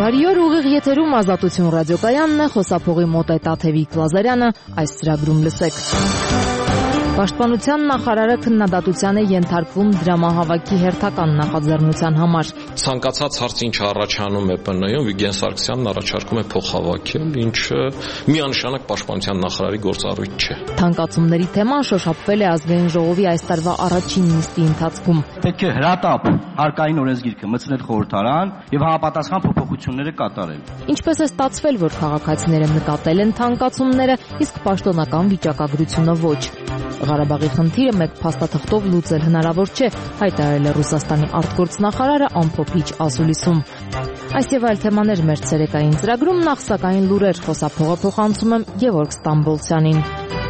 Բարի օր, ուղիղ եթերում Ազատություն ռադիոկայանն է, խոսափողի մոտ է Տաթևիկ Լազարյանը, այս ծրագրում լսեք։ Պաշտպանության նախարարը քննադատության է ենթարկվում դրամահավաքի հերթական նախաձեռնության համար։ Ցանկացած հարց ինչ առաջանում է ՊՆ-ում, Վիգեն Սարգսյանն առաջարկում է փոխհավաքել, ինչը միանշանակ պաշտպանության նախարարի գործառույթ չէ։ Թանկացումների թեման շոշափվել է ազգային ժողովի այս տարվա առաջին նիստի ընթացքում։ Պետք է հրատապ հարկային օրենսգիրքը մտցնել խորհրդարան եւ համապատասխան փոփոխությունները կատարել։ Ինչպես է ստացվել, որ քաղաքացիները նկատել են թանկացումները, իսկ պաշտոնական վիճակագրությունը ոչ։ Ղարաբաղի խնդիրը մեկ փաստաթղթով լուծել հնարավոր չէ, հայտարարել է Ռուսաստանի արտգործնախարարը ամփոփիչ ասուլիսում։ Այս եւ այլ թեմաներ մեր ցերեկային ծրագրում, նախ սակայն լուրեր, խոսափողը փոխանցում եմ Գևորգ Ստամբոլցյանին։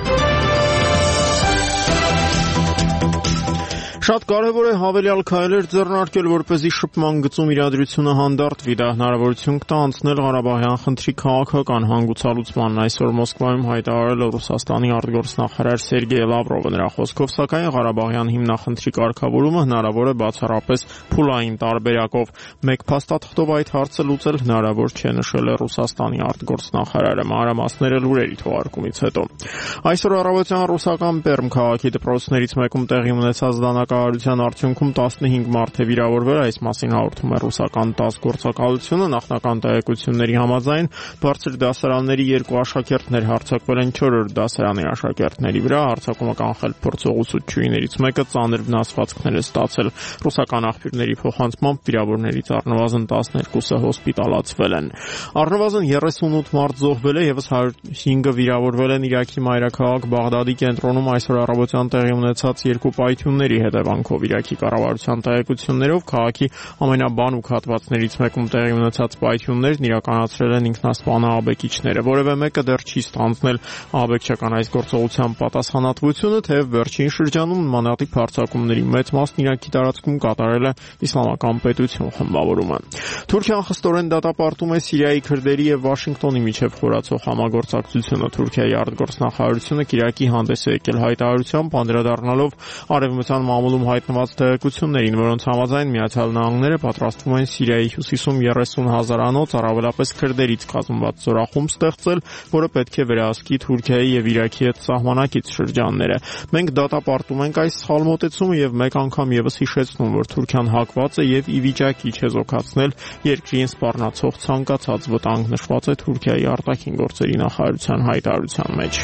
Շատ կարևոր է հավելյալ քայլեր ձեռնարկել, որպեսզի շփման գծում իրադրությունը հանդարտվի, դա հնարավորություն կտա անցնել Ղարաբաղյան խնդրի քաղաքական հանգուցալուծմանն, այսօր Մոսկվայում հայտարարել է Ռուսաստանի արտգործնախարար Սերգեյ Լավրովը։ Նրա խոսքով, սակայն Ղարաբաղյան հիմնախնդրի կարգավորումը հնարավոր է բացառապես փուլային տարբերակով։ Մեկ փաստաթղթով այդ հարցը լուծել հնարավոր չէ, նշել է Ռուսաստանի արտգործնախարարը։ Մանրամասները լուրերի թողարկումից հետո։ Այսօր առավոտյան ռուսական Պերմ քաղաքի դպրոցներից մեկում տեղի ունեցած դանակահարության արդյունքում 15 մարդ է վիրավորվել, այս մասին հաղորդում է ռուսական ՏԱՍՍ գործակալությունը։ Նախնական տեղեկությունների համաձայն բարձր դասարանների 2 աշակերտներ հարձակվել են 4-րդ դասարանի աշակերտների վրա, հարձակումը կանխել փորձող ուսուցչուհիներից մեկը ծանր վնասվածքներ է ստացել։ Ռուսական աղբյուրների փոխանցմամբ վիրավորներից առնվազն 12-ը հոսպիտալացվել են։ Առնվազն 38 մարդ զոհվել է, եւս 105-ը վիրավորվել են Իրաքի մայրաքաղաք Բաղդադի կենտրոնում այսօր առավոտյան տեղի ունեցած 2 պայթյունների հետևանքով։ Իրաքի կառավարության տեղեկություններով քաղաքի ամենաբանուկ հատվածներից մեկում տեղի ունեցած պայթյուններն իրականացրել են ինքնասպան ահաբեկիչները։ Որևէ մեկը դեռ չի ստանձնել ահաբեկչական այս գործողության պատասխանատվությունը, թեև վերջին շրջանում նմանատիպ հարձակումների մեծ մասն Իրաքի տարածքում կատարել է Իսլամական պետություն խմբավորումը։ Թուրքիան խստորեն դատապարտում է Սիրիայի քրդերի եւ Վաշինգտոնի միջև խորացող համագործակցությունը։ Թուրքիայի արտգործնախարարությունը Իրաքի հանդես է եկել հայտարարությամբ, անդրադառնալով արևմտյան մամուլում հայտնված տեղեկություններին, որոնց համաձայն Միացյալ Նահանգները պատրաստվում են Սիրիայի հյուսիսում 30,000-անոց առավելապես քրդերից կազմված զորախումբ ստեղծել, որը պետք է վերահսկի Թուրքիայի եւ Իրաքի հետ սահմանակից շրջանները։ Մենք դատապարտում ենք այս սխալ մոտեցումը եւ մեկ անգամ եւս հիշեցնում, որ Թուրքիան հակված է եւ ի վիճակի չէ զոքացնել երկրին սպառնացող ցանկացած վտանգ, նշված է Թուրքիայի արտաքին գործերի նախարարության հայտարարության մեջ։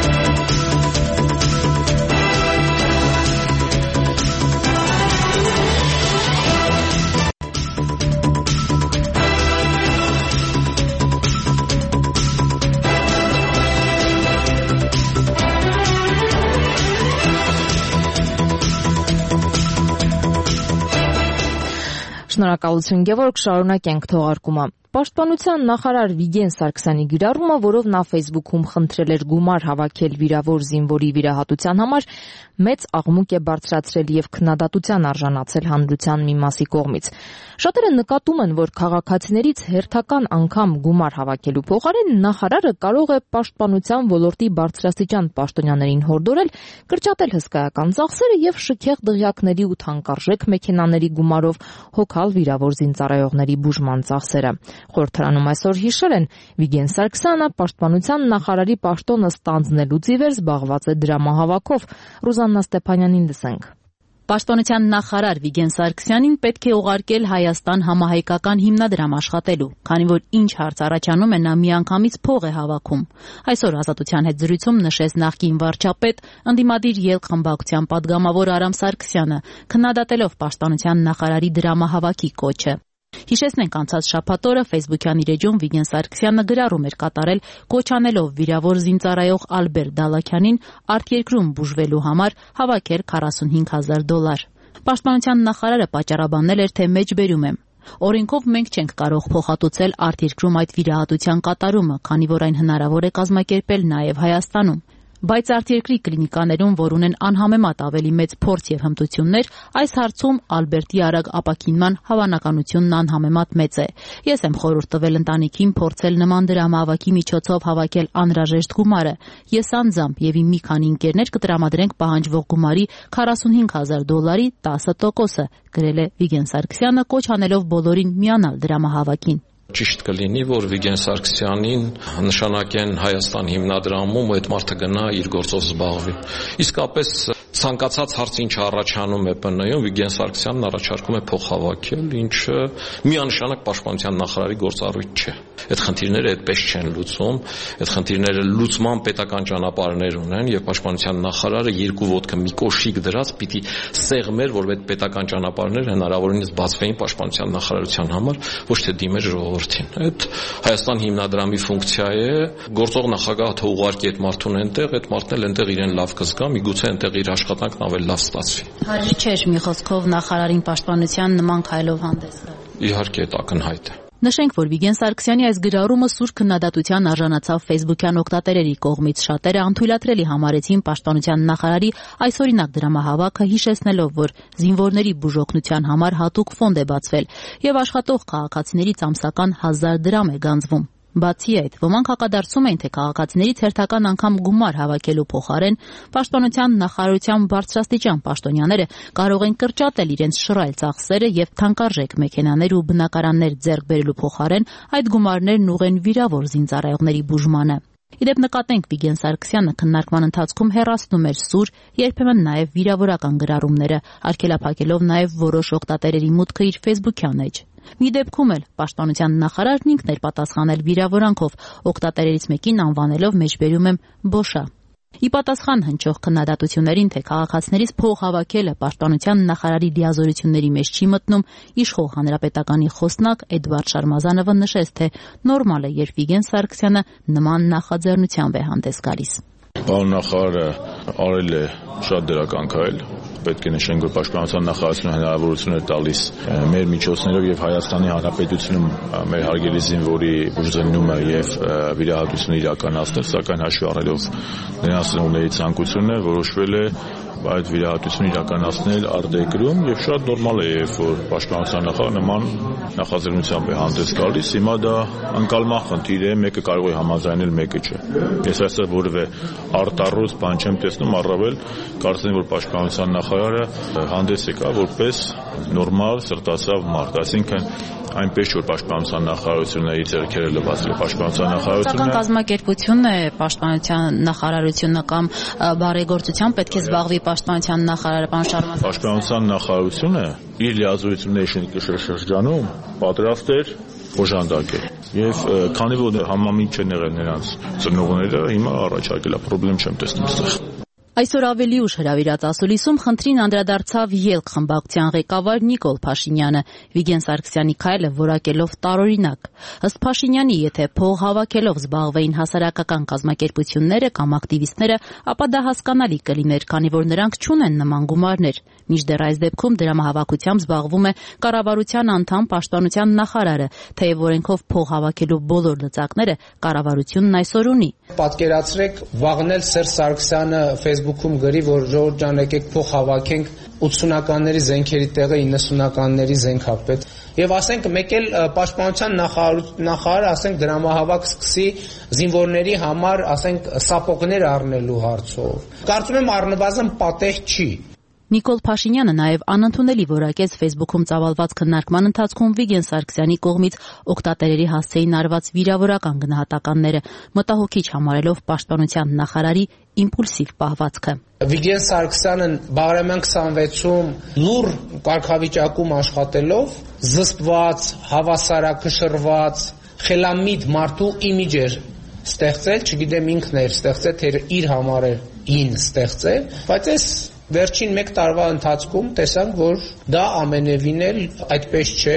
Շնորհակալություն Գևորգ, շարունակենք թողարկումը։ Պաշտպանության նախարար Վիգեն Սարգսյանի գրառումը, որով նա Facebook-ում խնդրել էր գումար հավաքել վիրավոր զինվորի վիրահատության համար, մեծ աղմուկ է բարձրացրել եւ քննադատության արժանացել հանրության մի մասի կողմից։ Շատերը նկատում են, որ քաղաքացիներից հերթական անգամ գումար հավաքելու փոխարեն նախարարը կարող է պաշտպանության ոլորտի բարձրաստիճան պաշտոնյաներին հորդորել կրճատել հսկայական ծախսերը եւ շքեղ դղյակների ու թանկարժեք մեքենաների գումարով հոգալ վիրավոր զինծառայողների բուժման ծախսերը։ Խորհրդարանում այսօր հիշել են, Վիգեն Սարգսյանը պաշտպանության նախարարի պաշտոնը ստանձնելուց ի վեր զբաղված է դրամահավաքով։ Ռուզաննա Ստեփանյանին լսենք։ Պաշտպանության նախարար Վիգեն Սարգսյանին պետք է ուղարկել Հայաստան համահայկական հիմնադրամ աշխատելու, քանի որ ինչ հարց առաջանում է, նա միանգամից փող է հավաքում։ Այսօր Ազատության հետ զրույցում նշեց նախկին վարչապետ, ընդդիմադիր ելք խմբակցության падգամավոր Արամ Սարգսյանը, քննադատելով պաշտպանության նախարարի դրամահավաքի կոչը։ Հիշեցնենք, անցած շաբաթ օրը Facebook-յան իր էջում Վիգեն Սարգսյանը գրառում էր կատարել, կոչ անելով վիրավոր զինծառայող Ալբերտ Դալաքյանին արտերկրում բուժվելու համար հավաքել $45,000։ Պաշտպանության նախարարը պատճառաբանել էր, թե մեջբերում եմ։ Օրենքով մենք չենք կարող փոխհատուցել արտերկրում այդ վիրահատության կատարումը, քանի որ այն հնարավոր է կազմակերպել նաև Հայաստանում։ Բայց արտերկրի կլինիկաներում, որ ունեն անհամեմատ ավելի մեծ փորձ եւ հմտություններ, այս հարցում Ալբերտի արագ ապաքինման հավանականությունն անհամեմատ մեծ է։ Ես եմ խորհուրդ տվել ընտանիքին փորձել նման դրամահավաքի միջոցով հավաքել անհրաժեշտ գումարը։ Ես անձամբ եւ իմ մի քանի ընկերներ կտրամադրենք պահանջվող գումարի $45,000 10%-ը, գրել է Վիգեն Սարգսյանը, կոչ անելով բոլորին միանալ դրամահավաքին։ Ճիշտ կլինի, որ Վիգեն Սարգսյանին նշանակեն Հայաստան հիմնադրամում ու այդ մարդը գնա իր գործով զբաղվի։ Իսկապես ցանկացած հարց ինչ առաջանում է ՊՆ-ում, Վիգեն Սարգսյանն առաջարկում է փող հավաքել, ինչը միանշանակ պաշտպանության նախարարի գործառույթ չէ։ Այդ խնդիրները այդպես չեն լուծում, այդ խնդիրները լուծման պետական ճանապարհներ ունեն եւ պաշտպանության նախարարը երկու ոտքը մի կոշիկ դրած պիտի սեղմեր, որ այդ պետական ճանապարհները հնարավորինս բացվեին պաշտպանության նախարարության համար, ոչ թե դիմեր ժողովրդին։ Այդ Հայաստան հիմնադրամի ֆունկցիա է, գործող նախագահը թող ուղարկի այդ մարդուն այնտեղ, այդ մարդն էլ այնտեղ իրեն լավ կզգա, միգուցե այնտեղ իր աշխատանքն ավելի լավ ստացվի։ Հարի չէ մի խոսքով նախարարին պաշտպանության նման քայլով հանդես գալ։ Իհարկե դա ակնհայտ է։ Նշենք, որ Վիգեն Սարգսյանի այս գրառումը սուր քննադատության արժանացավ ֆեյսբուքյան օգտատերերի կողմից։ Շատերը անթույլատրելի համարեցին պաշտպանության նախարարի այսօրինակ դրամահավաքը, հիշեցնելով, որ զինվորների բուժօգնության համար հատուկ ֆոնդ է բացվել եւ աշխատող քաղաքացիներից ամսական 1000 դրամ է գանձվում։ Բացի այդ, ոմանք հակադարձում էին, թե քաղաքացիներից հերթական անգամ գումար հավաքելու փոխարեն պաշտպանության նախարարության բարձրաստիճան պաշտոնյաները կարող են կրճատել իրենց շռայլ ծախսերը եւ թանկարժեք մեքենաներ ու բնակարաններ ձեռք բերելու փոխարեն այդ գումարներն ուղղեն վիրավոր զինծառայողների բուժմանը։ Իդեպ նկատենք, Վիգեն Սարգսյանը քննարկման ընթացքում հեռացնում էր սուր, երբեմն նաև վիրավորական գրառումները, արգելափակելով նաև որոշ օգտատերերի մուտքը իր ֆեյսբուքյան էջ։ Մի դեպքում էլ պաշտպանության նախարարն ինքն էր պատասխանել վիրավորանքով, օգտատերերից մեկին անվանելով մեջբերում եմ Բոշա։ Ի պատասխան հնչող քննադատություններին, թե քաղաքացիներից փող հավաքելը պաշտպանության նախարարի դիազորությունների մեջ չի մտնում, իշխող հանրապետականի խոսնակ Էդվարդ Շարմազանովը նշեց, թե նորմալ է, երբ Վիգեն Սարգսյանը նման նախաձեռնությամբ է հանդես գալիս։ Պարոն նախարարը արել է շատ դրական քայլ, պետք է նշենք, որ պաշտպանության նախարարությունը հնարավորություն է տալիս մեր միջոցներով եւ Հայաստանի Հանրապետությունում մեր հարգելի զինվորի բուժզննումը եւ վիրահատությունը իրականացնել, սակայն հաշվի առնելով նրանց ծնողների ցանկությունը որոշվել է այդ վիրահատությունը իրականացնել արտերկրում եւ շատ նորմալ է, երբ որ պաշտպանության նախարարը նման նախաձեռնությամբ է հանդես գալիս, հիմա դա անկալման խնդիր է, մեկը կարող է համաձայնել, մեկը չէ։ Ես այստեղ որևէ արտառոց բան չեմ տեսնում, առավել կարծեմ, որ պաշտպանության նախարարը հանդես եկա որպես նորմալ սրտացավ մարդ, այսինքն այնպես որ պաշտպանության նախարարությունը իր ձեռքերը լվացել է պաշտպանության նախարարությունը կազմակերպությունն է պաշտպանության նախարարությունը կամ բարեգործությամբ պետք է զբաղվի պաշտպանության նախարարը պարոն Շարմազանովը պաշտպանության նախարարությունը իր լիազորությունների շրջանում պատրաստ էր օժանդակել եւ քանի որ համամիջ չեն եղել նրանց ծնողները հիմա առաջարկել է խնդրեմ չեմ տեսնում այստեղ Այսօր ավելի ուշ հրավիրած ասուլիսում խնդրին անդրադարձավ ԵԼԿ խմբակցության ղեկավար Նիկոլ Փաշինյանը, Վիգեն Սարգսյանի քայլը որակելով տարօրինակ։ Ըստ Փաշինյանի, եթե փող հավաքելով զբաղվեին հասարակական կազմակերպությունները կամ ակտիվիստները, ապա դա հասկանալի կլիներ, քանի որ նրանք չունեն նման գումարներ։ Մինչդեռ այս դեպքում դրամահավաքությամբ զբաղվում է կառավարության անդամ պաշտպանության նախարարը, թեև օրենքով փող հավաքելու բոլոր լծակները կառավարությունն այսօր ունի։ Պատկերացրեք, վաղն էլ Սերժ Սարգսյանը Facebook-ում գրի, որ ժողովուրդ ջան, եկեք փող հավաքենք 80-ականների զենքերի տեղը 90-ականների զենք հապետ։ Եվ ասենք մեկ էլ պաշտպանության նախարարը ասենք դրամահավաք սկսի զինվորների համար ասենք սապոգներ առնելու հարցով։ Կարծում եմ առնվազն պատեհ չի։ Նիկոլ Փաշինյանը նաև անընդունելի որակեց Facebook-ում ծավալված քննարկման ընթացքում Վիգեն Սարգսյանի կողմից օգտատերերի հասցեին արված վիրավորական գնահատականները, մտահոգիչ համարելով պաշտպանության նախարարի իմպուլսիվ պահվածքը։ Վիգեն Սարգսյանն Բաղրամյան 26-ում լուր կարգավիճակում աշխատելով զսպված, հավասարակշռված, խելամիտ մարդու իմիջ էր ստեղծել, չգիտեմ ինքն էր ստեղծել, թե իր համար էր ին ստեղծել, բայց այս վերջին 1 տարվա ընթացքում տեսանք, որ դա ամենևին էլ այդպես չէ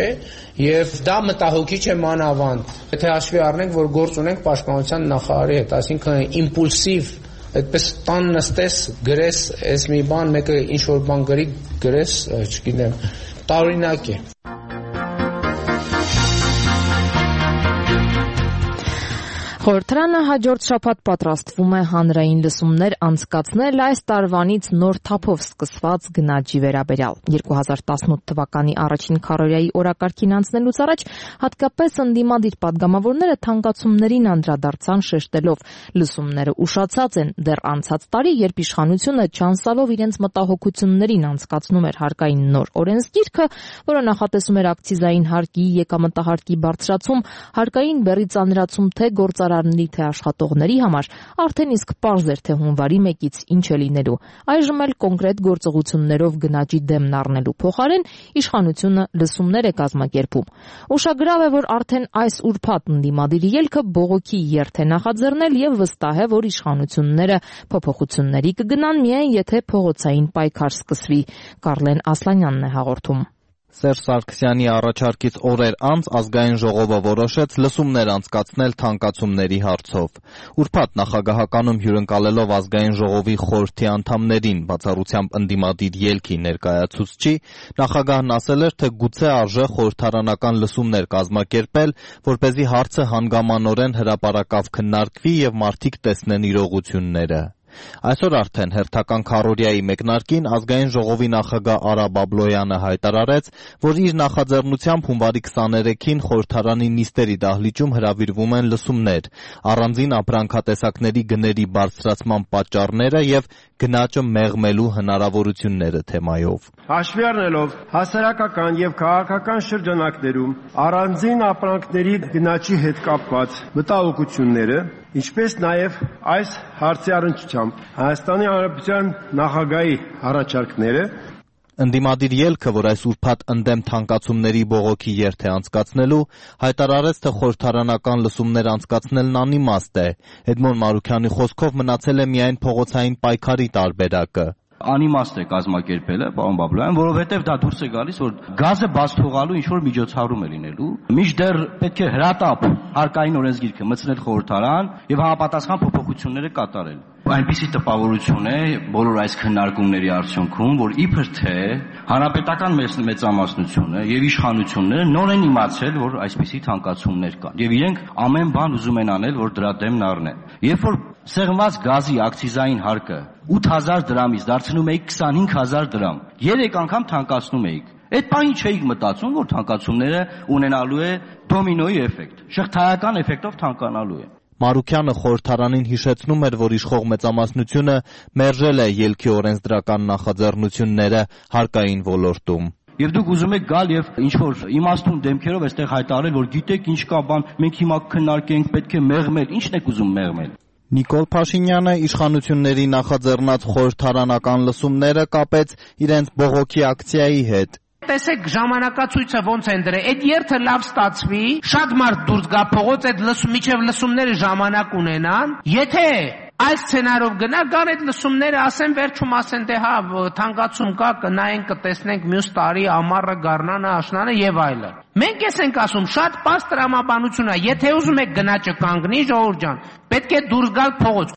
եւ դա մտահոգիչ է մանավանդ։ Եթե հաշվի առնենք, որ գործ ունենք պաշտպանության նախարարի հետ, այսինքն իմպուլսիվ, այդպես տան նստես, գրես, այս մի բան, մեկը ինչ որ բան գրի, գրես, չգիտեմ, տարօրինակ է։ Խորհրդարանը հաջորդ շաբաթ պատրաստվում է հանրային լսումներ անցկացնել այս տարվանից նոր թափով սկսված գնաճի վերաբերյալ։ 2018 թվականի առաջին քառորյայի օրակարգին անցնելուց առաջ հատկապես ընդդիմադիր падգամավորները թանկացումներին անդրադարձան շեշտելով լսումները ուշացած են դեռ անցած տարի, երբ իշխանությունը չանցալով իրենց մտահոգություններին անցկացնում էր հարկային նոր օրենսգիրքը, որը նախատեսում էր ակցիզային հարկի, եկամտահարկի բարձրացում, հարկային բեռի ծանրացում թե գործարարների թե աշխատողների համար, արդեն իսկ պարզ էր թե հունվարի 1-ից ինչ է լինելու։ Այժմ էլ կոնկրետ գործողություններով գնաճի դեմն առնելու փոխարեն իշխանությունը լսումներ է կազմակերպում։ Ուշագրավ է, որ արդեն այս ուրբաթ ընդդիմադիր ելքը բողոքի երթ է նախաձեռնել եւ վստահ է, որ իշխանությունները փոփոխությունների կգնան միայն եթե փողոցային պայքար սկսվի։ Կարլեն Ասլանյանն է հաղորդում։ Սերժ Սարգսյանի առաջարկից օրեր անց ազգային ժողովը որոշեց լսումներ անցկացնել թանկացումների հարցով։ Ուրբաթ նախագահականում հյուրընկալելով ազգային ժողովի խորհրդի անդամներին, բացառությամբ ընդդիմադիր ելքի ներկայացուցչի, նախագահն ասել էր, թե գուցե արժե խորհրդարանական լսումներ կազմակերպել, որպեսզի հարցը հանգամանորեն հրապարակավ քննարկվի եւ մարդիկ տեսնեն իրողությունները։ Այսօր արդեն հերթական քառորյայի մեկնարկին ազգային ժողովի նախագահ Արա Բաբլոյանը հայտարարեց, որ իր նախաձեռնությամբ հունվարի 23-ին խորհրդարանի նիստերի դահլիճում հրավիրվում են լսումներ, առանձին ապրանքատեսակների գների բարձրացման պատճառները եւ գնաճը մեղմելու հնարավորությունները թեմայով։ Հաշվի առնելով հասարակական եւ քաղաքական շրջանակներում առանձին ապրանքների գնաճի հետ կապված մտահոգությունները, ինչպես նաև այս հարցի առնչությամբ Հայաստանի Հանրապետության նախագահի առաջարկները, ընդդիմադիր ելքը, որ այս ուրբաթ ընդդեմ թանկացումների բողոքի երթ է անցկացնելու, հայտարարեց, թե խորհրդարանական լսումներ անցկացնելն անիմաստ է։ Էդմոն Մարուքյանի խոսքով մնացել է միայն փողոցային պայքարի տարբերակը։ Անիմաստ է կազմակերպելը, պարոն Բաբլոյան, որովհետև դա դուրս է գալիս, որ գազը բաց թողալու ինչ-որ միջոցառում է լինելու, մինչդեռ պետք է հրատապ հարկային օրենսգիրքը մտցնել խորհրդարան եւ համապատասխան փոփոխությունները կատարել։ Այնպիսի տպավորություն է բոլոր այս քննարկումների արդյունքում, որ իբր թե հանրապետական մեծամասնությունը եւ իշխանությունները նոր են իմացել, որ այսպիսի թանկացումներ կան եւ իրենք ամեն բան ուզում են անել, որ դրա դեմն առնեն։ Երբ որ սեղմված գազի ակցիզային հարկը 8000 դրամից դարձնում էիք 25000 դրամ, 3 անգամ թանկացնում էիք։ Այդ բանի չէիք մտածում, որ թանկացումները ունենալու է դոմինոյի էֆեկտ, շղթայական էֆեկտով թանկանալու է։ Մարուքյանը խորհրդարանին հիշեցնում էր, որ իշխող մեծամասնությունը մերժել է ելքի օրենսդրական նախաձեռնությունները հարկային ոլորտում։ Եվ դուք ուզում եք գալ եւ ինչ-որ իմաստուն դեմքերով այստեղ հայտարարել, որ գիտեք ինչ կա բան, մենք հիմա քննարկենք, պետք է մեղմել, ի՞նչն եք ուզում մեղմել։ Նիկոլ Փաշինյանը իշխանությունների նախաձեռնած խորհրդարանական լսումները կապեց իրենց բողոքի ակցիայի հետ։ Տեսեք ժամանակացույցը ոնց են դրել, այդ երթը լավ ստացվի, շատ մարդ դուրս գա փողոց, այդ միջև լսումները ժամանակ ունենան, եթե այս սցենարով գնա, գան այդ լսումները, ասեն վերջում ասեն, դե հա, թանկացում կա, կնայենք, կտեսնենք մյուս տարի ամառը, գարնանը, աշնանը եւ այլն։ Մենք ես ենք ասում, շատ պարզ տրամաբանություն է, եթե ուզում եք գնաճը կանգնի, ժողովուրդ ջան, պետք է դուրս գալ փողոց։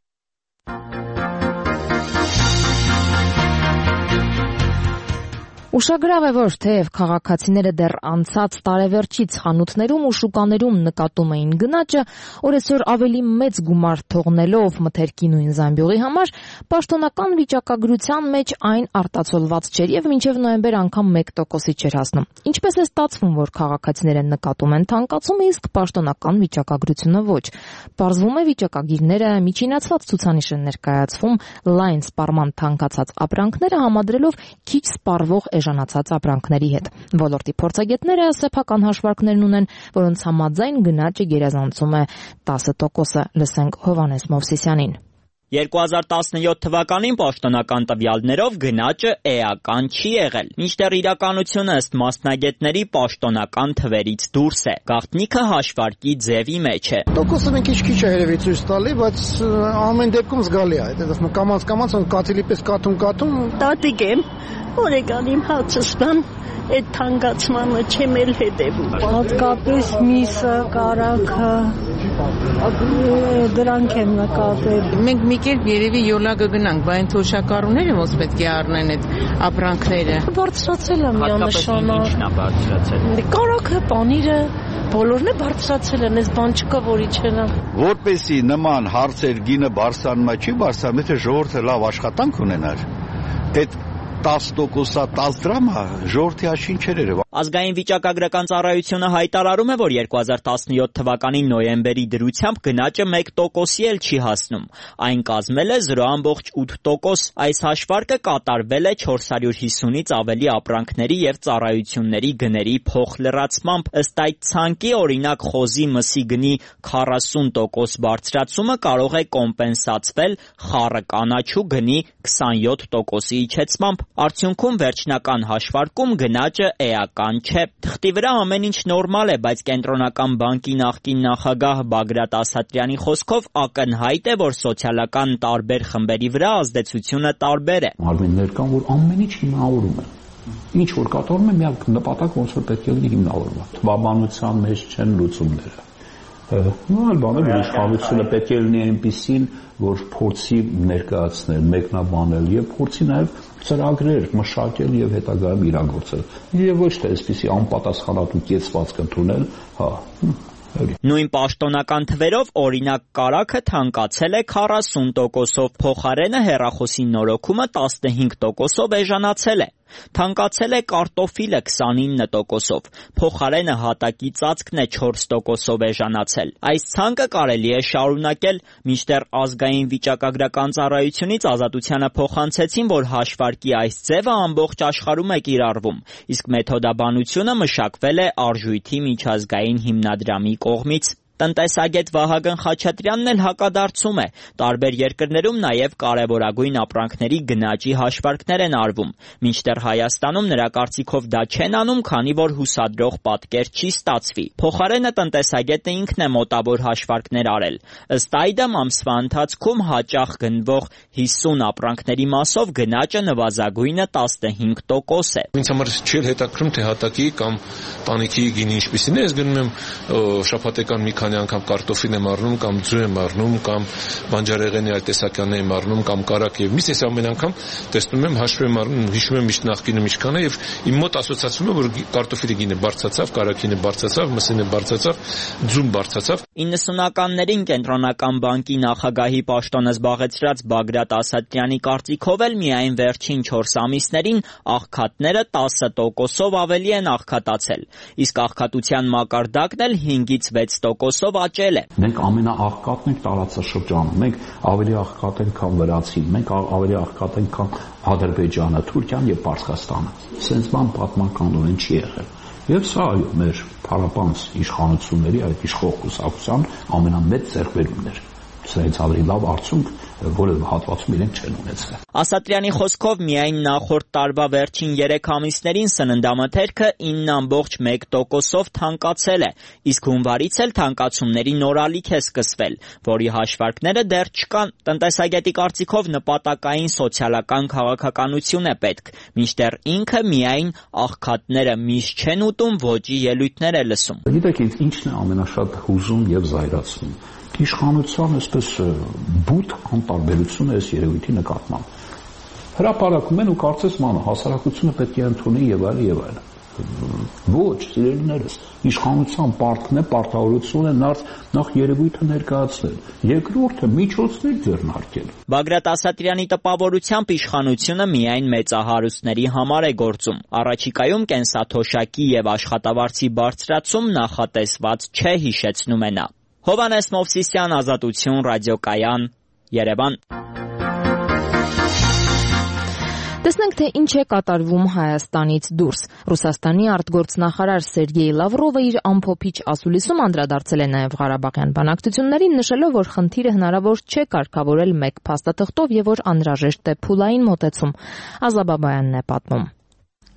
Ուշագրավ է, որ թեև քաղաքացիները դեռ անցած տարեվերջից խանութներում ու շուկաներում նկատում էին գնաճը, օրեցօր ավելի մեծ գումար թողնելով մթերքի նույն զամբյուղի համար, պաշտոնական վիճակագրության մեջ այն արտացոլված չէր եւ մինչեւ նոյեմբեր անգամ 1%-ի չէր հասնում։ Ինչպես է ստացվում, որ քաղաքացիները նկատում են թանկացումը, իսկ պաշտոնական վիճակագրությունը ոչ։ Պարզվում է վիճակագիրները միջինացված ցուցանիշ են ներկայացվում լայն սպառման թանկացած ապրանքները համադրելով քիչ սպառվող էժանացած ապրանքների հետ։ Ոլորտի փորձագետները սեփական հաշվարկներն ունեն, որոնց համաձայն գնաճը գերազանցում է 10%-ը։ Լսենք Հովհաննես Մովսիսյանին։ 2017 թվականին պաշտոնական տվյալներով գնաճը էական չի եղել, մինչդեռ իրականությունը ըստ մասնագետների պաշտոնական թվերից դուրս է։ Գաղտնիքը հաշվարկի ձևի մեջ է։ Տոկոսը մենք քիչ է երևի ցույց տալի, բայց ամեն դեպքում զգալի է, այդտեղ կամած կաթիլի պես կաթում։ Տատիկ եմ, օրեկան իմ հացը ստան, այդ թանկացմանը չեմ էլ հետևում։ Հատկապես միսը, կարագը, դրանք եմ նկատել։ Մենք մի կերպ երևի յոլա կգնանք, բայց թոշակառուները ոնց պետք է առնեն այդ ապրանքները։ Բարձրացել է միանշանակ։ Ինչն է բարձրացել։ Կարագը, պանիրը, բոլորն է բարձրացել են, այս բան չկա, որի չնա։ Որպեսի նման հարցեր գինը բարձրանում չի բարձրանում, եթե ժողովուրդը լավ աշխատանք ունենար, այդ 10%-ա 10 դրամը ժողովրդի հաշին չէր երևա։ Ազգային վիճակագրական ծառայությունը հայտարարում է, որ 2017 թվականի նոյեմբերի դրությամբ գնաճը 1%-ի էլ չի հասնում։ Այն կազմել է 0.8%։ Այս հաշվարկը կատարվել է 450-ից ավելի ապրանքների եւ ծառայությունների գների փոխլրացմամբ։ Ըստ այդ ցանկի, օրինակ խոզի մսի գնի 40% բարձրացումը կարող է կոմպենսացվել խառը կանաչու գնի 27%-ի իջեցմամբ։ Արդյունքում վերջնական հաշվարկում գնաճը էական չէ։ Թղթի վրա ամեն ինչ նորմալ է, բայց Կենտրոնական բանկի նախկին նախագահ Բագրատ Ասատրյանի խոսքով ակնհայտ է, որ սոցիալական տարբեր խմբերի վրա ազդեցությունը տարբեր է։ Մարմիններ կան, որ ամեն ինչ հիմնավորում են։ Ինչ որ կատարում է, միակ նպատակ ոնց որ պետք է լինի հիմնավորված։ Թվաբանության մեջ չեն լուծումները։ Այլ բաներ իշխանությունը պետք է լինի այնպիսին, որ փորձի ներկայացնել, մեկնաբանել եւ փորձի նաեւ ծրագրեր մշակել եւ հետագայում իրագործել։ Եվ ոչ թե այսպիսի անպատասխանատու կեցվածք ընդունել, Նույն պաշտոնական թվերով օրինակ կարագը թանկացել է 40%-ով, փոխարենը հեռախոսի նորոգումը 15%-ով էժանացել է։ Թանկացել է կարտոֆիլը 29%-ով, փոխարենը հատակի ծածկն է 4%-ով էժանացել։ Այս ցանկը կարելի է շարունակել, մինչդեռ ազգային վիճակագրական ծառայությունից Ազատությանը փոխանցեցին, որ հաշվարկի այս ձևը ամբողջ աշխարհում է կիրառվում, իսկ մեթոդաբանությունը մշակվել է Արժույթի միջազգային հիմնադրամի կողմից։ Տնտեսագետ Վահագն Խաչատրյանն էլ հակադարձում է։ Տարբեր երկրներում նաև կարևորագույն ապրանքների գնաճի հաշվարկներ են արվում, մինչդեռ Հայաստանում նրա կարծիքով դա չեն անում, քանի որ հուսադրող պատկեր չի ստացվի։ Փոխարենը տնտեսագետը ինքն է մոտավոր հաշվարկներ արել։ Ըստ այդմ ամսվա ընթացքում հաճախ գնվող 50 ապրանքների մասով գնաճը նվազագույնը 15% է։ Ինձ համար չի հետաքրքրում, թե հատակի կամ տանիքի գինի ինչպիսին է, ես գնում եմ շաբաթական մի քանի անգամ կարտոֆիլ եմ առնում կամ ձու եմ առնում կամ բանջարեղենի այլ տեսականներ եմ առնում կամ կարակ եւ միշտ ես ամեն անգամ տեսնում եմ, հաշվում եմ առնում, հիշում եմ միշտ նախկինը ինչքան է եւ իմ մոտ ասոցիացվում է, որ կարտոֆիլի գինը բարձրացավ, կարակինը բարձրացավ, մսինը բարձրացավ, ձուն բարձրացավ։ 90-ականներին Կենտրոնական բանկի նախագահի պաշտոնը զբաղեցրած Բագրատ Ասատրյանի կարծիքով էլ միայն վերջին 4 ամիսներին աղքատները 10%-ով ավելի են աղքատացել, իսկ աղքատության մակարդակն էլ 5-ից 6%-ով աճել է։ Մենք ամենաաղքատն ենք տարածաշրջանում, մենք ավելի աղքատ ենք, քան վրացին, մենք ավելի աղքատ ենք, քան Ադրբեջանը, Թուրքիան եւ Պարսկաստանը։ Սենց բան պատմականորեն չի եղել։ Եվ սա այո, մեր փառապանս իշխանությունների այդ իշխող կուսակցության ամենամեծ ձեռքբերումն էր։ Սրանից ավելի լավ արդյունք որևէ հատվածում իրենք չեն ունեցել։ Ասատրյանի խոսքով միայն նախորդ տարվա վերջին 3 ամիսներին սննդամթերքը 9.1%-ով թանկացել է, իսկ հունվարից էլ թանկացումների նոր ալիք է սկսվել, որի հաշվարկները դեռ չկան։ Տնտեսագետի կարծիքով նպատակային սոցիալական քաղաքականություն է պետք, մինչդեռ ինքը միայն աղքատները միշտ չեն ուտում, ոճի ելույթներ է լսում։ Գիտեք, ինչն է ամենաշատ հուզում եւ զայրացնում։ Իշխանության այսպես բութ անտարբերությունը այս երևույթի նկատմամբ։ Հրապարակում են ու կարծես մանը հասարակությունը պետք է ընդունի եւ այլ եւ այլ։ Ոչ, սիրելիներս, իշխանության պարտքն է, պարտավորություն է նախ երևույթը ներկայացնել, երկրորդը միջոցներ ձեռնարկել։ Բագրատ Ասատրյանի տպավորությամբ իշխանությունը միայն մեծահարուստների համար է գործում։ Առաջիկայում կենսաթոշակի եւ աշխատավարձի բարձրացում նախատեսված չէ, հիշեցնում է նա։ Հովհաննես Մովսիսյան, Ազատություն, ռադիոկայան, Երևան։ Տեսնենք, թե ինչ է կատարվում Հայաստանից դուրս։ Ռուսաստանի արտգործնախարար Սերգեյ Լավրովը իր ամփոփիչ ասուլիսում անդրադարձել է նաև Ղարաբաղյան բանակցություններին, նշելով, որ խնդիրը հնարավոր չէ կարգավորել մեկ փաստաթղթով եւ որ անհրաժեշտ է փուլային մոտեցում։ Ազա Բաբայանն է պատմում։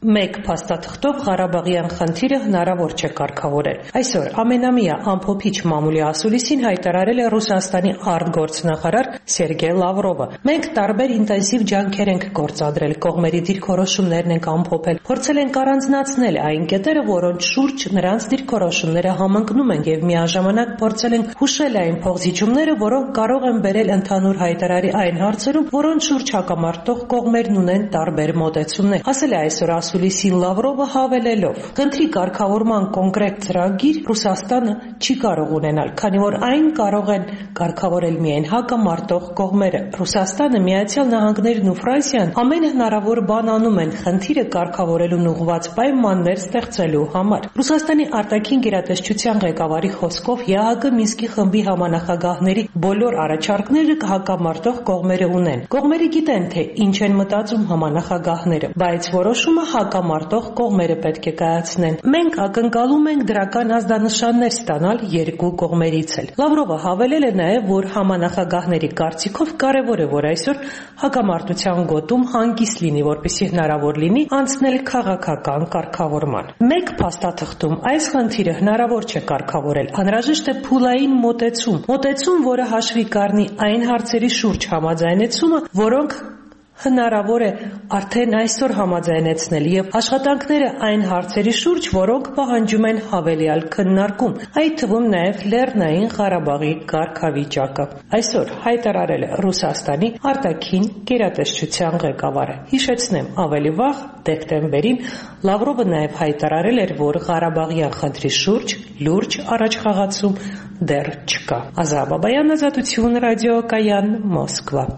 Մեկ փաստաթղթով Ղարաբաղյան խնդիրը հնարավոր չէ կարգավորել։ Այսօր ամենամյա ամփոփիչ մամուլի ասուլիսին հայտարարել է Ռուսաստանի արտգործնախարար Սերգեյ Լավրովը։ Մենք տարբեր ինտենսիվ ջանքեր ենք գործադրել, կողմերի դիրքորոշումներն ենք ամփոփել, փորձել ենք առանձնացնել այն կետերը, որոնց շուրջ նրանց դիրքորոշումները համընկնում են եւ միաժամանակ փորձել ենք հուշել այն փոխզիջումները, որոնք կարող են բերել ընդհանուր հայտարարի այն հարցերում, որոնց շուրջ հակամարտող կողմերն ունեն տարբեր մոտեցումներ։ Ասել է այսօր ասուլիսին Լավրովը հավելելով. «Խնդրի կարգավորման կոնկրետ ծրագիր Ռուսաստանը չի կարող ունենալ, քանի որ այն կարող են կարգավորել միայն հակամարտող կողմերը։ Ռուսաստանը, Միացյալ Նահանգներն ու Ֆրանսիան ամեն հնարավոր բան անում են խնդիրը կարգավորելուն ուղղված պայմաններ ստեղծելու համար»։ Ռուսաստանի արտաքին գերատեսչության ղեկավարի խոսքով ԵԱՀԿ Մինսկի խմբի համանախագահների բոլոր առաջարկները հակամարտող կողմերը ունեն։ Կողմերը գիտեն, թե ինչ են մտածում համանախագահները, բայց որոշումը հակամարտող կողմերը պետք է կայացնեն։ Մենք ակնկալում ենք դրական ազդանշաններ ստանալ երկու կողմերից էլ։ Լավրովը հավելել է նաև, որ համանախագահների կարծիքով կարևոր է, որ այսօր հակամարտության գոտում հանգիստ լինի, որպեսզի հնարավոր լինի անցնել քաղաքական կարգավորման։ Մեկ փաստաթղթում այս խնդիրը հնարավոր չէ կարգավորել, անհրաժեշտ է փուլային մոտեցում, որը հաշվի կառնի այն հարցերի շուրջ համաձայնեցումը, որոնք հնարավոր է արդեն այսօր համաձայնեցնել եւ աշխատանքները այն հարցերի շուրջ, որոնք պահանջում են հավելյալ քննարկում, այդ թվում նաեւ Լեռնային Ղարաբաղի կարգավիճակը։ Այսօր հայտարարել է Ռուսաստանի արտաքին գերատեսչության ղեկավարը։ Հիշեցնեմ, ավելի վաղ դեկտեմբերին Լավրովը նաեւ հայտարարել էր, որ Ղարաբաղյան խնդրի շուրջ լուրջ առաջխաղացում դեռ չկա։ Ազա Բաբայան, Ազատություն, ռադիոկայան, Մոսկվա։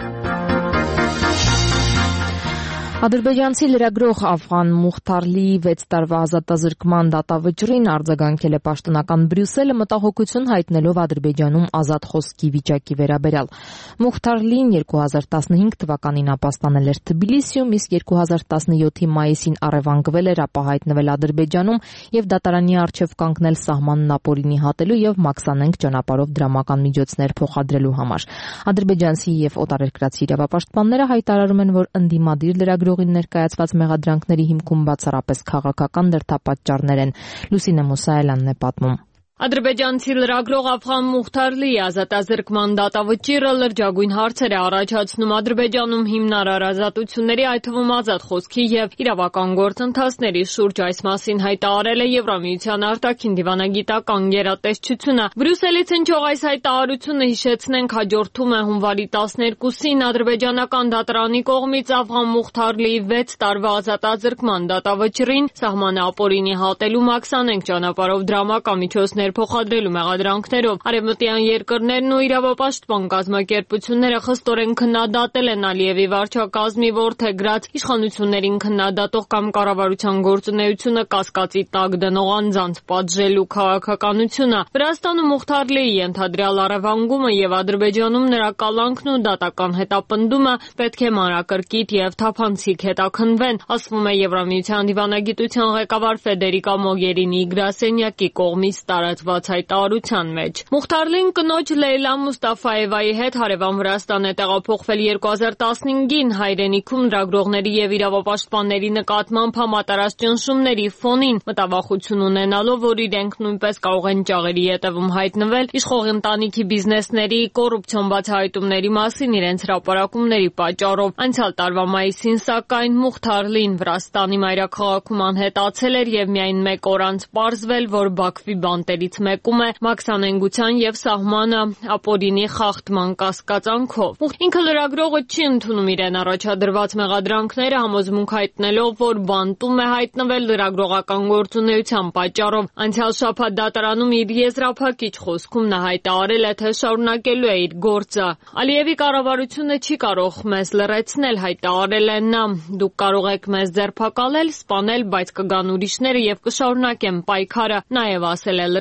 Ադրբեջանցի լրագրող Աֆղան Մուխթարլիի 6 տարվա ազատազրկման դատավճռին արձագանքել է պաշտոնական Բրյուսելը, մտահոգություն հայտնելով Ադրբեջանում ազատ խոսքի վիճակի վերաբերյալ։ Մուխթարլին 2015 թվականին ապաստանել էր Թբիլիսիում, իսկ 2017-ի մայիսին առևանգվել էր, ապա հայտնվել Ադրբեջանում եւ դատարանի առջեւ կանգնել սահմանն ապօրինի հատելու եւ մաքսանենգ ճանապարհով դրամական միջոցներ փոխադրելու համար։ Ադրբեջանցի եւ օտարերկրացի իրավապաշտպանները հայտարարում են, որ ընդդիմադիր լրագրողին ներկայացված մեղադրանքների հիմքում բացառապես քաղաքական դրդապատճառներ են։ Լուսինե Մուսայելյանն է պատմում։ Ադրբեջանցի լրագրող Աֆղան Մուխթարլիի ազատազրկման դատավճիռը լրջագույն հարցեր է առաջացնում Ադրբեջանում հիմնարար ազատությունների, այդ թվում ազատ խոսքի եւ իրավական գործընթացների շուրջ։ Այս մասին հայտարարել է Եվրամիության արտաքին դիվանագիտական գերատեսչությունը։ Բրյուսելից հնչող այս հայտարարությունը, հիշեցնենք, հաջորդում է հունվարի 12-ին ադրբեջանական դատարանի կողմից Աֆղան Մուխթարլիի 6 տարվա ազատազրկման դատավճռին սահմանը ապօրինի հատելու մաքսանենգ ճանապարհով դրամական միջոցներ փոխադրելու մեղադրանքներով արևմտյան երկրներն ու իրավապաշտպան կազմակերպությունները խստորեն քննադատել են Ալիևի վարչակազմի որդեգրած իշխանություններին քննադատող կամ կառավարության գործունեությունը կասկածի տակ դնող անձանց պատժելու քաղաքականությունը։ Վրաստանում Մուխթարլիի ենթադրյալ առևանգումը եւ Ադրբեջանում նրա կալանքն ու դատական հետապնդումը պետք է մանրակրկիտ եւ թափանցիկ հետաքննվեն, ասվում է Եվրամիության դիվանագիտության ղեկավար Ֆեդերիկա Մոգերինիի գրասենյակի կողմից տարածված հայտարարության մեջ։ Մուխթարլին կնոջ Լեյլա Մուստաֆաևայի հետ հարևան Վրաստան է տեղափոխվել 2015-ին հայրենիքում լրագրողների եւ իրավապաշտպանների նկատմամբ համատարած ճնշումների ֆոնին, մտավախություն ունենալով, որ իրենք նույնպես կարող են ճաղերի ետևում հայտնվել իշխող ընտանիքի բիզնեսների կոռուպցիոն բացահայտումների մասին իրենց հրապարակումների պատճառով։ Անցյալ տարվա մայիսին, սակայն, Մուխթարլին Վրաստանի մայրաքաղաքում անհետացել էր եւ միայն մեկ օր անց պարզվել, որ Բաքվի բանտերից մեկում է մաքսանենգության եւ սահմանը ապօրինի խախտման կասկածանքով։ Ինքը լրագրողը չի ընդունում իրեն առաջադրված մեղադրանքները, համոզմունք հայտնելով, որ բանտում է հայտնվել լրագրողական գործունեության պատճառով։ Անցյալ շաբաթ դատարանում իր եզրափակիչ խոսքում նա հայտարարել է, թե շարունակելու է իր գործը։ Ալիևի կառավարությունը չի կարող մեզ լռեցնել, հայտարարել է նա։ Դուք կարող եք մեզ ձերբակալել, սպանել, բայց կգան ուրիշները եւ կշարունակեն պայքարը, նաեւ ասել է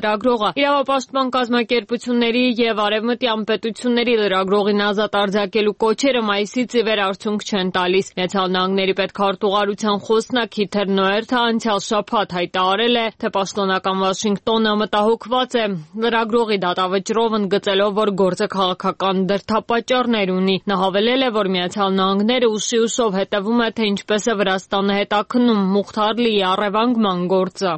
լրագրողը։ Իրավապաշտպան կազմակերպությունների եւ արևմտյան պետությունների լրագրողին ազատ արձակելու կոչերը մայիսից ի վեր արդյունք չեն տալիս։ Միացյալ Նահանգների պետքարտուղարության խոսնակ Հիթեր Նոերթը անցյալ շաբաթ հայտարարել է, թե պաշտոնական Վաշինգտոնը մտահոգված է լրագրողի դատավճռով, ընդգծելով, որ գործը քաղաքական դրդապատճառներ ունի։ Նա հավելել է, որ Միացյալ Նահանգները ուշով հետևում է, թե ինչպես է Վրաստանը հետաքննում Մուխթարլիի առևանգման գործը։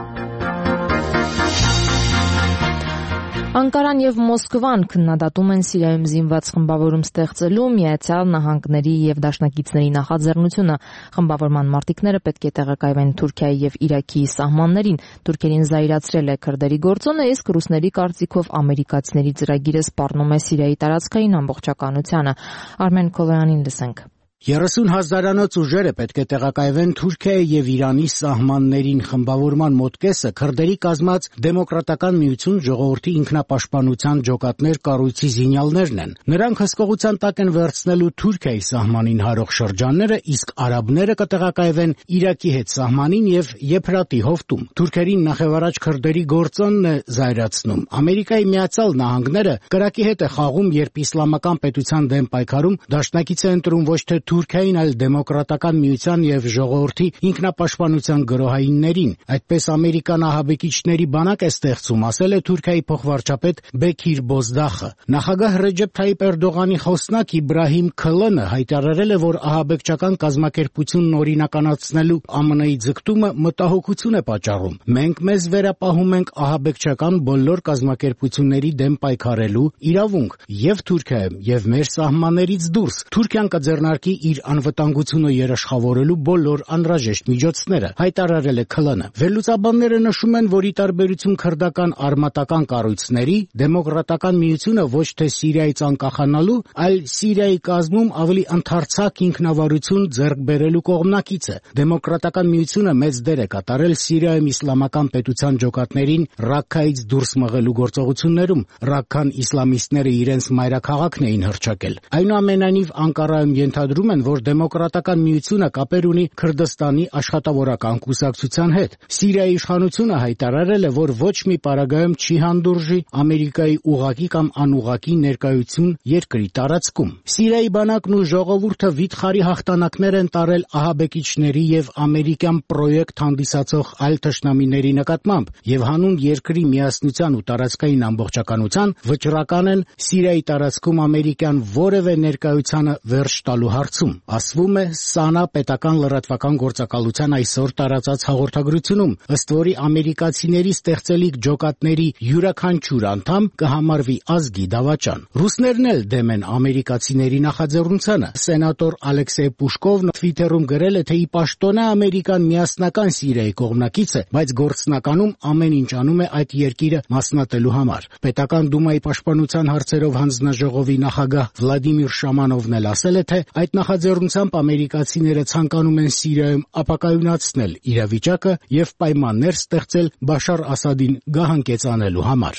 Անկարան եւ Մոսկվան քննադատում են Սիրիայում զինված խմբավորում ստեղծելու Միացյալ Նահանգների եւ դաշնակիցների նախաձեռնությունը։ Խմբավորման մարտիկները պետք է տեղակայվեն Թուրքիայի եւ Իրաքի սահմաններին։ Թուրքերին զայրացրել է քրդերի գործոնը, իսկ ռուսների կարծիքով ամերիկացիների ծրագիրը սպառնում է Սիրիայի տարածքային ամբողջականությանը։ Արմեն Քոլոյանին լսենք։ 30,000-անոց ուժերը պետք է տեղակայվեն Թուրքիայի եւ Իրանի սահմաններին։ Խմբավորման մոտ կեսը քրդերի կազմած Դեմոկրատական միություն ժողովրդի ինքնապաշտպանության ջոկատներ կառույցի զինյալներն են։ Նրանք հսկողության տակ են վերցնելու Թուրքիայի սահմանին հարող շրջանները, իսկ արաբները կտեղակայվեն Իրաքի հետ սահմանին եւ Եփրատի հովտում։ Թուրքերին նախևառաջ քրդերի գործոնն է զայրացնում։ Ամերիկայի Միացյալ Նահանգները կրակի հետ է խաղում, երբ իսլամական պետության դեմ պայքարում դաշնակից է ընտրում ոչ թե Թուրքիային, այլ Դեմոկրատական միության եւ ժողովրդի ինքնապաշտպանության գրոհայիններին։ Այդպես ամերիկան ահաբեկիչների բանակ է ստեղծում, ասել է Թուրքիայի փոխվարչապետ Բեքիր Բոզդախը։ Նախագահ Ռեջեփ Թայիպ Էրդողանի խոսնակ Իբրահիմ Քլոնը հայտարարել է, որ ահաբեկչական կազմակերպությունն օրինականացնելու ԱՄՆ-ի ձգտումը մտահոգություն է պատճառում։ Մենք մեզ վերապահում ենք ահաբեկչական բոլոր կազմակերպությունների դեմ պայքարելու իրավունք եւ Թուրքիայում եւ մեր սահմաններից դուրս։ Թուրքիան կձեռնարկի իր անվտանգությունը երաշխավորելու բոլոր անհրաժեշտ միջոցները, հայտարարել է Քլոնը։ Վերլուծաբանները նշում են, որ ի տարբերություն քրդական արմատական կառույցների, Դեմոկրատական միությունը ոչ թե Սիրիայից անկախանալու, այլ Սիրիայի կազմում ավելի ընդարձակ ինքնավարություն ձեռք բերելու կողմնակից է։ Դեմոկրատական միությունը մեծ դեր է կատարել Սիրիայում իսլամական պետության ջոկատներին Ռաքքայից դուրս մղելու գործողություններում։ Ռաքքան իսլամիստները իրենց մայրաքաղաքն էին հռչակել։ Այնուամենայնիվ Անկարայում ենթադրում են, որ Դեմոկրատական միությունը կապեր ունի Քրդստանի աշխատավորական կուսակցության հետ։ Սիրիայի իշխանությունը հայտարարել է, որ ոչ մի պարագայում չի հանդուրժի Ամերիկայի ուղղակի կամ անուղղակի ներկայություն երկրի տարածքում։ Սիրիայի բանակն ու ժողովուրդը վիթխարի հաղթանակներ են տարել ահաբեկիչների եւ ամերիկյան պրոյեկտ հանդիսացող այլ թշնամիների նկատմամբ եւ հանուն երկրի միասնության ու տարածքային ամբողջականության վճռական են Սիրիայի տարածքում ամերիկյան որևէ ներկայությանը վերջ տալու հարցում, ասվում է ՍԱՆԱ պետական լրատվական գործակալության այսօր տարածած հաղորդագրությունում, ըստ որի ամերիկացիների ստեղծելիք ջոկատների յուրաքանչյուր անդամ կհամարվի ազգի դավաճան։ Ռուսներն էլ դեմ են ամերիկացիների նախաձեռնությանը։ Սենատոր Ալեքսեյ Պուշկովն Թվիթերում գրել է, թե ի պաշտոնե Ամերիկան միասնական Սիրիայի կողմնակից է, բայց գործնականում ամեն ինչ անում է այդ երկիրը մասնատելու համար։ Պետական դումայի պաշտպանության հարցերով հանձնաժողովի նախագահ Վլադիմիր Շամանովն էլ ասել է, թե այդ նախաձեռնությամբ ամերիկացիները ցանկանում են Սիրիայում ապակայունացնել իրավիճակը եւ պայմաններ ստեղծել Բաշար Ասադին գահանկեցանելու համար։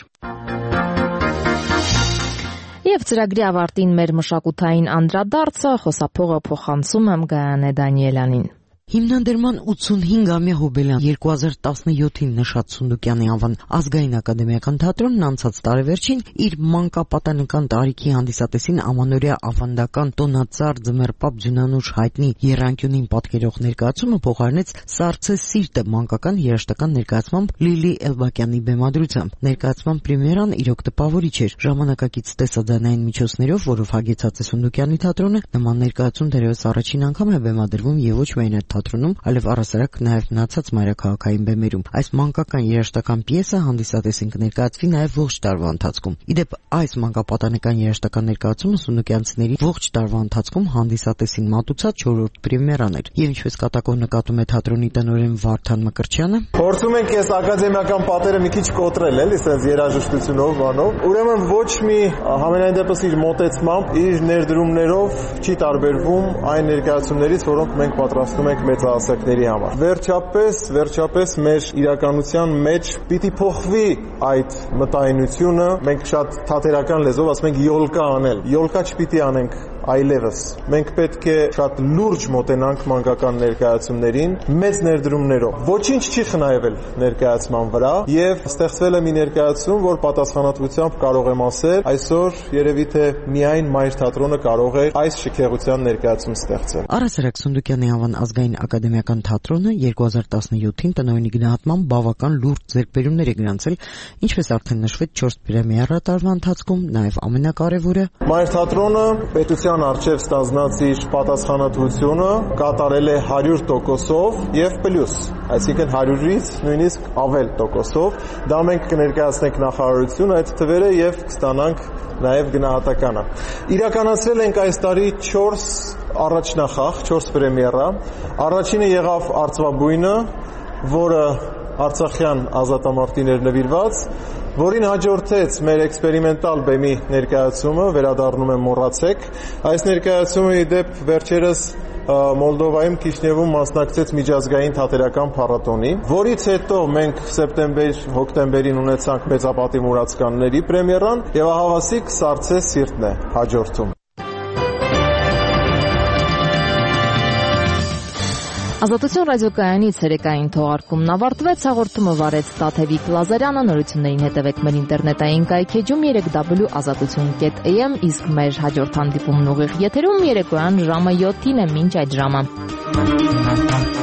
Եվ ծրագրի ավարտին մեր մշակութային անդրադարձը խոսափողը փոխանցում եմ Գայանե Դանիելյանին։ Հիմնադրման 85-ամյա հոբելյան 2017-ին նշած Սունդուկյանի անվան ազգային ակադեմիական թատրոնն անցած տարեվերջին իր մանկապատանեկան տարիքի հանդիսատեսին ամանորյա ավանդական տոնածառ ձմեռապատ ձյունանուշ հայտնի եռանկյունին պատկերող ներկայացումը փոխարինեց Սառցե սիրտը մանկական երաժշտական ներկայացմամբ Լիլի Էլբակյանի բեմադրությամբ։ Ներկայացման պրեմիերան իրոք տպավորիչ էր։ Ժամանակակից տեսաձայնային միջոցներով, որով հագեցած է Սունդուկյանի թատրոնը, նման ներկայացում դերևս առաջին անգամ է բեմադրվում եւ ոչ միայն թատրոնում, այլև առասարակ նաև մնացած մայրաքաղաքային բեմերում։ Այս մանկական երաժշտական պիեսը հանդիսատեսին կներկայացվի նաև ողջ տարվա ընթացքում։ Իդեպ այս մանկապատանեկան երաժշտական ներկայացումը սունդուկյանցիների ողջ տարվա ընթացքում հանդիսատեսին մատուցած 4-րդ պրեմիերան էր։ Եվ ինչպես կատակով նկատում է թատրոնի տնօրեն Վարդան Մկրտչյանը, փորձում ենք այս ակադեմիական պատերը մի քիչ կոտրել, էլի, sense երաժշտությունով, բանով։ Ուրեմն ոչ մի համենայն դեպս իր մոտեցմամբ, իր ներդրումներով չի տարբերվում այն ներկայացումներից, որոնք մենք պատրաստում ենք մեծահասակների համար։ Վերջապես մեր իրականության մեջ պիտի փոխվի այդ մտայնությունը։ Մենք շատ թատերական լեզվով ասում ենք յոլկա անել։ Յոլկա չպիտի անենք այլևս։ Մենք պետք է շատ լուրջ մոտենանք մանկական ներկայացումներին, մեծ ներդրումներով։ Ոչինչ չի խնայվել ներկայացման վրա եւ ստեղծվել է մի ներկայացում, որ պատասխանատվությամբ կարող եմ ասել, այսօր երևի թե միայն Մայր թատրոնը կարող է այս շքեղության ներկայացում ստեղծել։ Առասարակ Սունդուկյանի անվան ազգային ակադեմիական թատրոնը 2017-ին տնօրինի գնահատմամբ բավական լուրջ ձեռքբերումներ է գրանցել, ինչպես արդեն նշվեց 4 պրեմիերա տարվա ընթացքում, նաև ամենակարևորը Մայր թատրոնը պետության առջև ստանձնած իր պատասխանատվությունը կատարել է 100%-ով եւ պլյուս, այսինքն 100-ից նույնիսկ ավել տոկոսով։ Դա մենք կներկայացնենք նախարարություն այդ թվերը եւ կստանանք նաև գնահատականը։ Իրականացրել ենք այս տարի 4 առաջնախաղ, 4 պրեմիերա։ Առաջինը եղավ Արծվաբույնը, որը արցախյան ազատամարտին էր նվիրված, որին հաջորդեց մեր էքսպերիմենտալ բեմի ներկայացումը, վերադառնում եմ մոռացեք։ Այս ներկայացումը ի դեպ վերջերս Մոլդովայում Քիշնևում մասնակցեց միջազգային թատերական փառատոնի, որից հետո մենք սեպտեմբեր-հոկտեմբերին ունեցանք մեծապատիվ մուրացկանների պրեմիերան եւ ահավասիկ Սառցե սիրտն է հաջորդում։ Ազատություն ռադիոկայանի ցերեկային թողարկումն ավարտվեց, հաղորդումը վարեց Տաթևիկ Լազարյանը, նորություններին հետևեք մեր ինտերնետային կայքեջում 3w.azatutun.am, իսկ մեր հաջորդ հանդիպումն ուղիղ եթերում երեկոյան ժամը 7-ին է, մինչ այդ ժամը։